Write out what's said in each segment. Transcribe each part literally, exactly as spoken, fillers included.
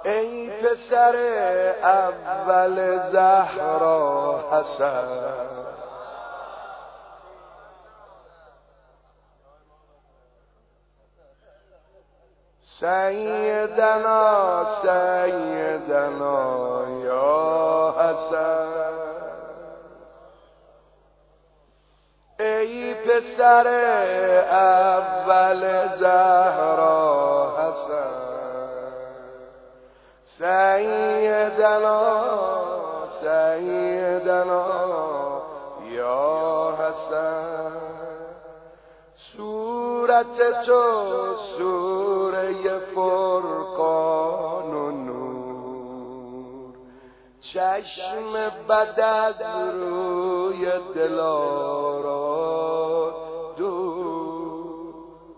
ای پسر اول زهرا حسن، سیدنا سیدنا یا حسن، ای پسر اول زهرا حسن، سیدنا سیدنا یا حسن، صورت تو سوره فرقان و نور، چشم بد از روی دلارا دور،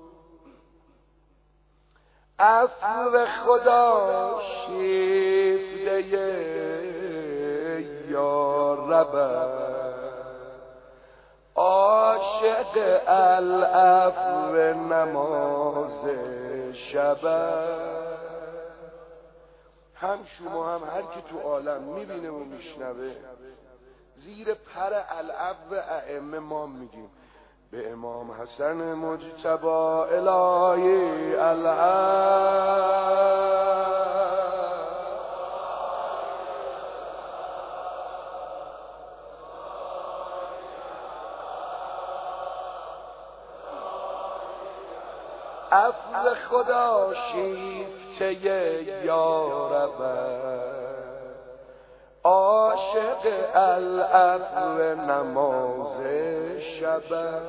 عفو خدا شیفته یا رب، عاشق العفو نماز شب. هم شما هم هر کی تو عالم میبینه و میشنوه زیر پر العفو ائمه ما میگیم به امام حسن مجتبی الهی العفو، عفو خدا شیفته یا رب، عاشق العفو نماز شب،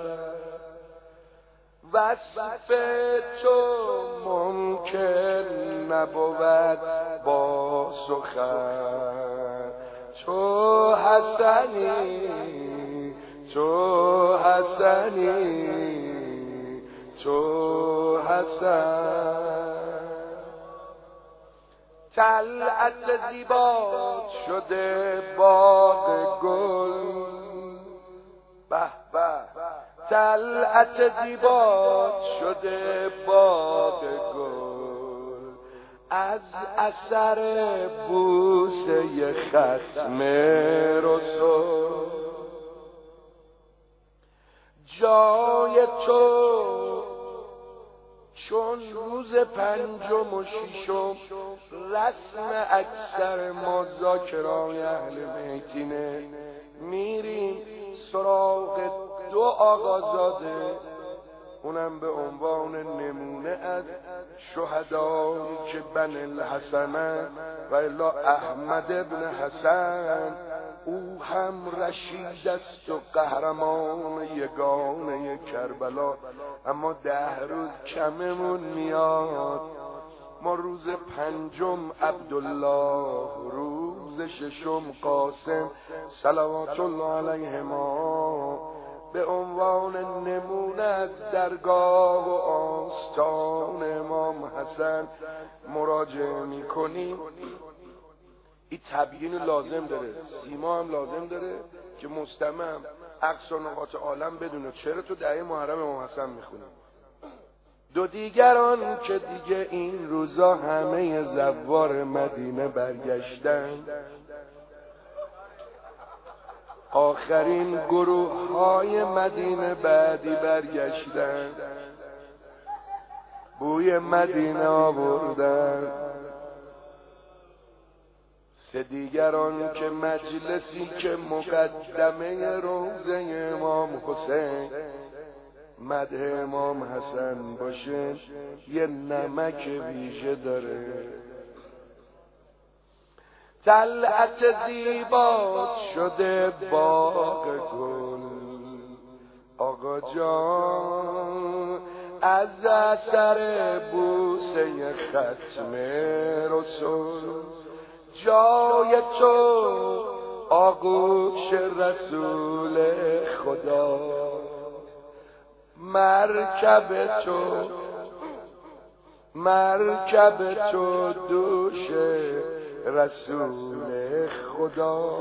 وصف تو ممکن نبود با سخن، تو حسنی تو حسنی تو حسن، طلعت زیبات شده باغ گل، به به طلعت زیبات شده باغ گل، از اثر بوسه ختم رسول، جای تو چون روز پنجم و ششم رسم اکثر ما ذاکران اهل بیتینه، میریم سراغ دو آقازاده، اونم به عنوان نمونه از شهدایی که بن الحسنه و الا احمد ابن حسن، او هم رشید است و قهرمان یگانه کربلا، اما ده روز کممون میاد، ما روز پنجم عبدالله، روز ششم قاسم صلوات الله علیهما به عنوان نمونه از درگاه و آستان امام حسن مراجعه میکنیم. این تبیین لازم داره، سیما هم لازم داره که مستمع هم اقصا نقاط عالم بدونه چرا تو دهه محرم امام حسن میخونیم. دو دیگران که دیگه این روزا همه زوار مدینه برگشتن، آخرین گروه های مدینه بعدی برگشتن، بوی مدینه آوردن. سه دیگران که مجلسی که مقدمه روضه امام حسین مدح امام حسن باشه یه نمک ویژه داره. طلعت زیبات شده باغ گل، آقا جان از اثر بوسه ختم رسول، جای تو آغوش رسول خدا، مرکب تو مرکب تو دوش رسول خدا.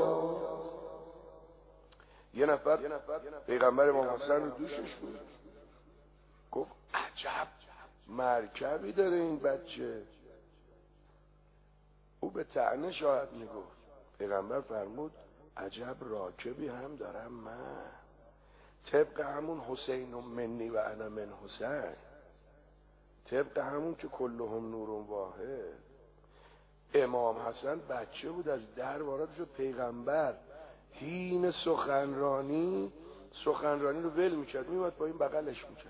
یه نفر پیغمبر امام حسن رو دوشش بود، گفت عجب مرکبی داره این بچه. او به طعنه شاید میگفت. پیغمبر فرمود عجب راکبی هم دارم من، طبق همون حسین و منی و انا من حسین، طبق همون که کلهم نور واحد. امام حسن بچه بود، از در وارد شد، پیغمبر حین سخنرانی سخنرانی رو ول میکرد، میومد پایین بغلش میکرد.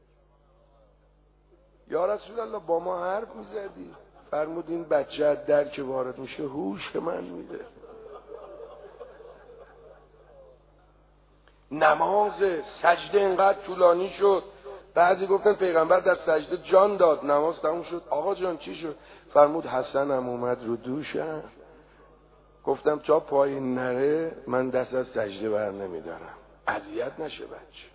یا رسول الله با ما حرف میزدی؟ فرمود این بچه از در که وارد میشه هوش من میده. نماز سجده اینقدر طولانی شد، بعضی گفتن پیغمبر در سجده جان داد. نماز تموم شد، آقا جان چی شد؟ فرمود حسنم اومد رو دوشم، گفتم تا پایین نره من دست از سجده بر نمیدارم، اذیت نشه بچه.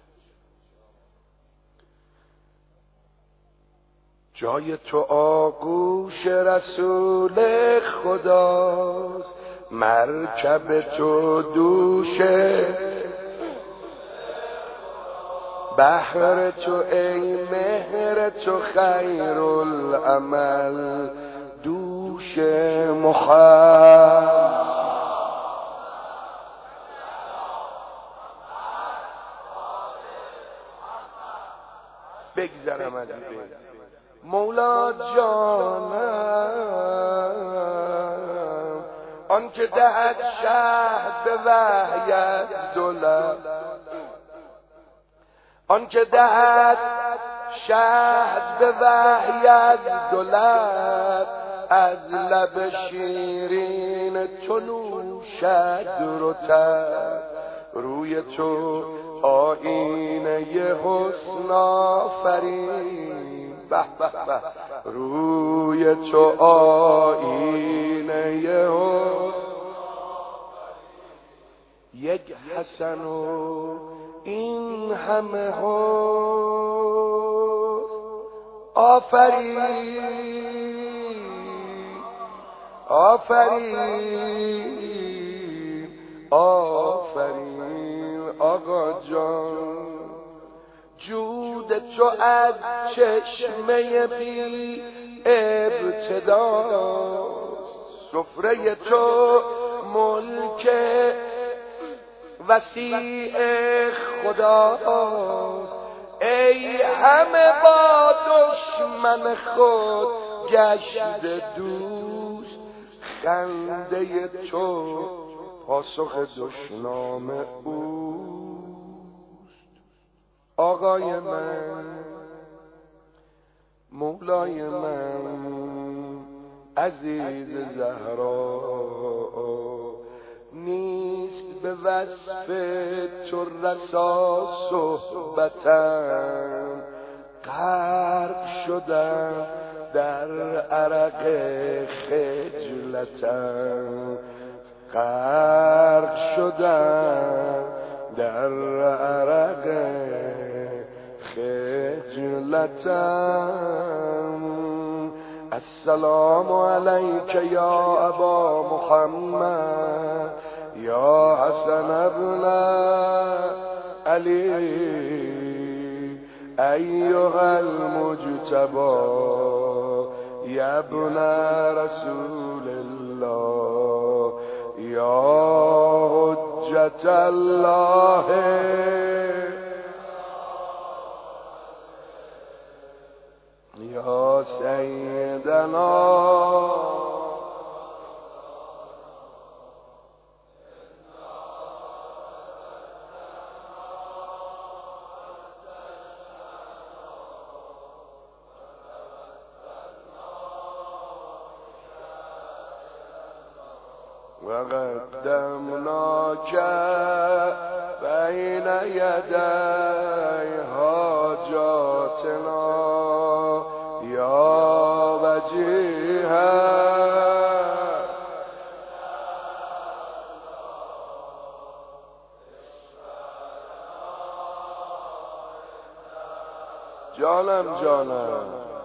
جای تو آغوش رسول خداست، مرکب تو دوشه بحر تو، ای مهر تو خیر العمل دوش مخ. بگذرم از این مولا جانم، آن که دهد شهد به وحیت دولت، آن که دهد شهد به وحیت دولت، از لب شیرین تو نوشد رطب. روی تو آینه حسن آفرین، به به به، روی تو آینه حسن. یک حسن و این همه حسن آفرین آفرین آفرین. آقا جان جود تو از چشمه بی ابتداست، سفره تو ملک وسیع خداست. ای همه با دشمن خود گشت دوست، خنده تو پاسخ دشنام اوست. آقای من، مولای من، عزیز زهرا، نیست به وصف تو رسا صحبتم، غرق شدم در عرق خجلتم، غرق شدم در عرق خجلتم. السلام علیک یا ابا محمد، یا حسن ابن علی، ایها المجتبی یا ابن رسول الله، یا حجت الله یا سیدنا. وقدمناك بين يدي حاجاتنا یا وجیها. جانم جانم